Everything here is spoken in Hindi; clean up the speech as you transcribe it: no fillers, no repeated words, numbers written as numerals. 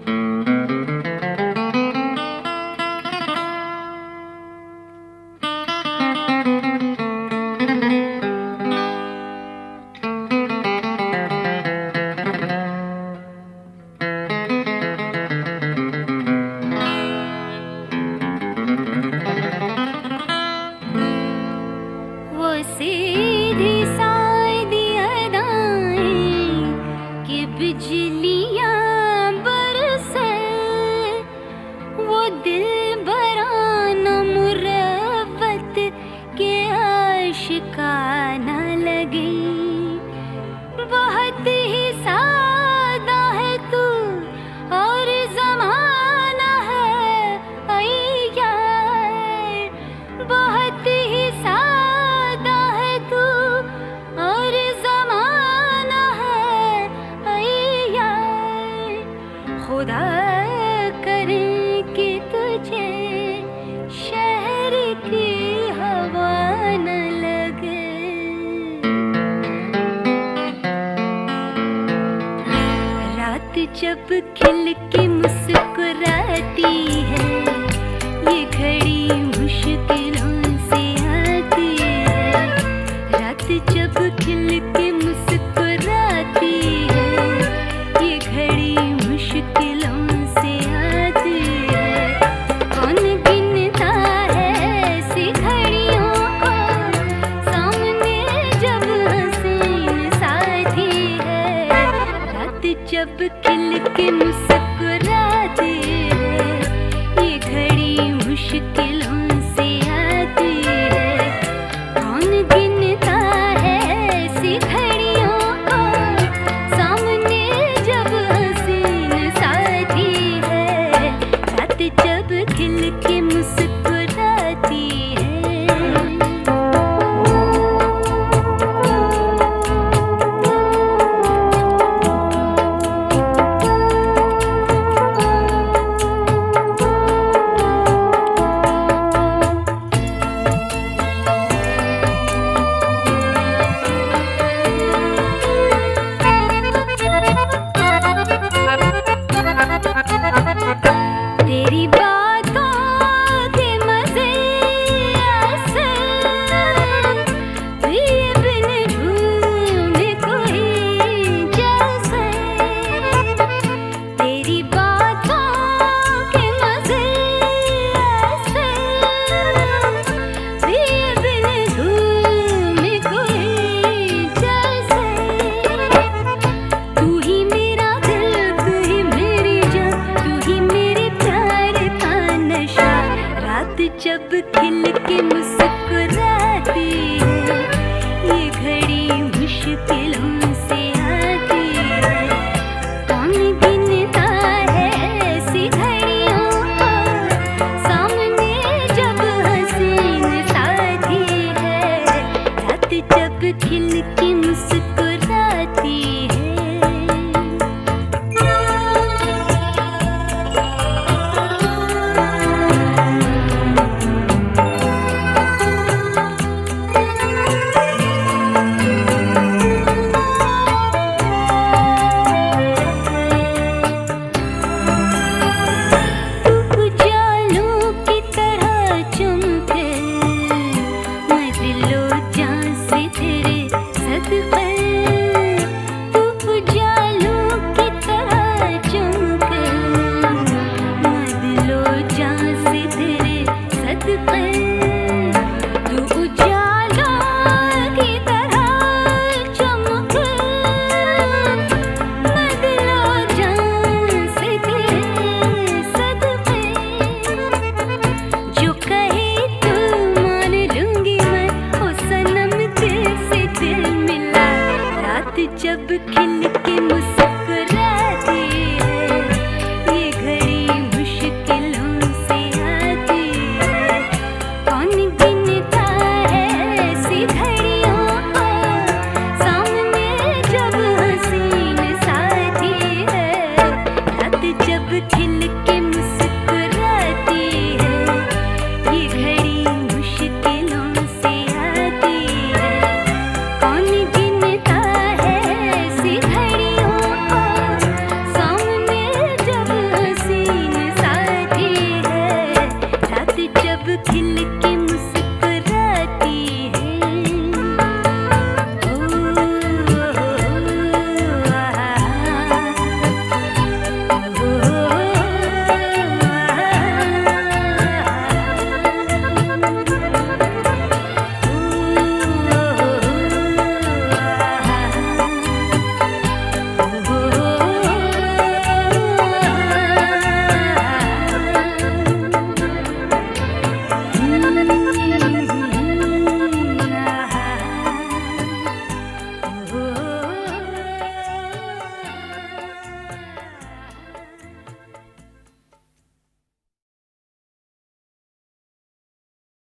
सीधी सादी अदाएं कि बिजलियां बरसे, वो दिल बराना मुरव्वत के आशिकाना लगे। बहुत ही सादा है तू और ज़माना है अय्यार, बहुत ही सादा है तू और ज़माना है अय्यार। खुदा करे कि तुझे शहर की हवा न लगे। रात जब खिल के मुस्कुराती है, ये घड़ी मुश्किलों से आती है। रात जब खिल के मुस्कुराती है, ये घड़ी मुश्किलों से आती है। कौन गिनता है ऐसी घड़ियों को, सामने जब हसीन साथी है। रात जब खिल के मुस्कुराती है, ये घड़ी मुश्किलों से आती है। कौन गिनता है ऐसी घड़ियों को, सामने जब हसीन साथी है। रात जब खिल के मुस्कुराती है। तेरी बातों के मज़े ऐसे पिए बिन झूमे कोई जैसे। तेरी बातों के मज़े ऐसे पिए बिन झूमे कोई जैसे। तू ही मेरा दिल, तू ही मेरी जान, तू ही मेरे प्यार का नशा। रात जब खिल के मुस्कुराती है, ये घड़ी मुश्किलों से आती है। कौन गिनता है ऐसी घड़ियों को, सामने जब हसीन साथी है। रात जब खिल के मुस्कुराती है। तू उजालों की तरह चमके, मैं दिलो जान से तेरे सदके। तू उजालों की तरह चमके, मैं दिलो जान से तेरे सदके। तू उजालों की तरह चमके, मैं दिलो जान से तेरे सदके। जो कहे तू मान लूंगी मैं, ओ सनम दिल से दिल मिला। रात जब खिल के